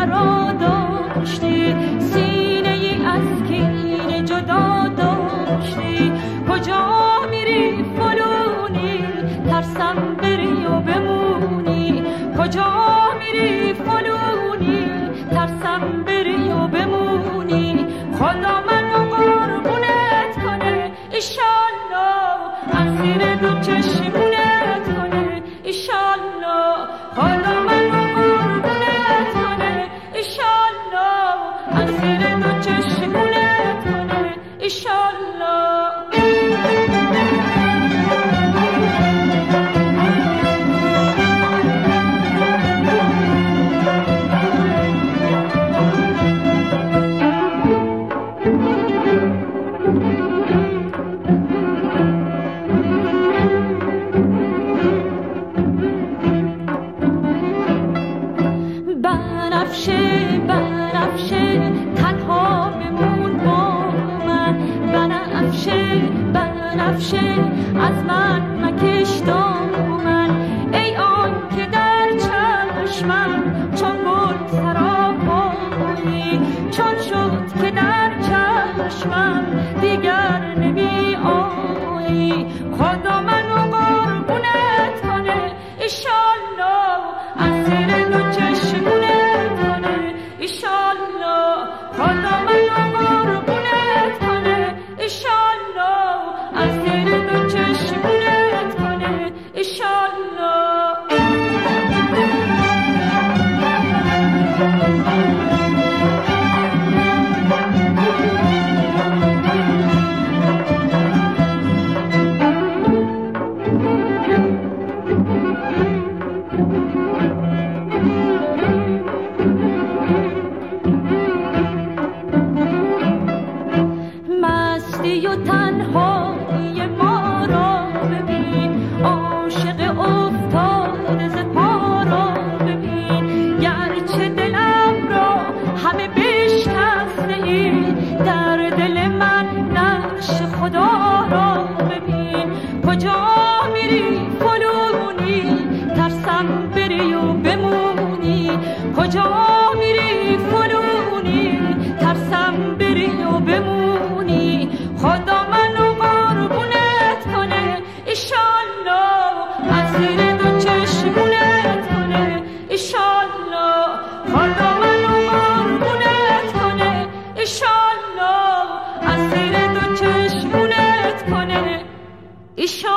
مرا داشتی، سینه ای از کینه جدا داشتی. کجا میری فلونی ترسم بری و بمونی، کجا میری فلونی ترسم بری و بمونی. خدا منو قربونت کنه ایشالله، از زیر دو چشمونت کنه ایشالله. خدا منو قربونت کنه ایشالله، از زیر دو چشمونت کنه ایشالله. بنفشه تنها بمون با من، بنفشه از من مکش دامن. ای آن که در چشمم چون گل سراپایی، چون شد که در چشمم دیگر نمی آیی. خدا منو قربونت کنه ایشالله، از زیر دو چشمونت کنه ایشالله. خدا منو قربونت کنه ایشالله، از زیر دو چشمونت کنه ایشالله. مستی و تنهایی ما را ببین، عاشق افتاده ز پا را ببین. گرچه دلم را همه بشکسته ای، در دل من نقش خدا را ببین. کجا میری فلونی ترسم بری و بمونی، کجا میری فلونی ترسم بری و بمونی. خدا منو قربونت کنه ایشالله، از زیر دو چشمونت کنه ایشالله. خدا منو قربونت کنه ایشالله، از زیر دو چشمونت کنه ایشالله.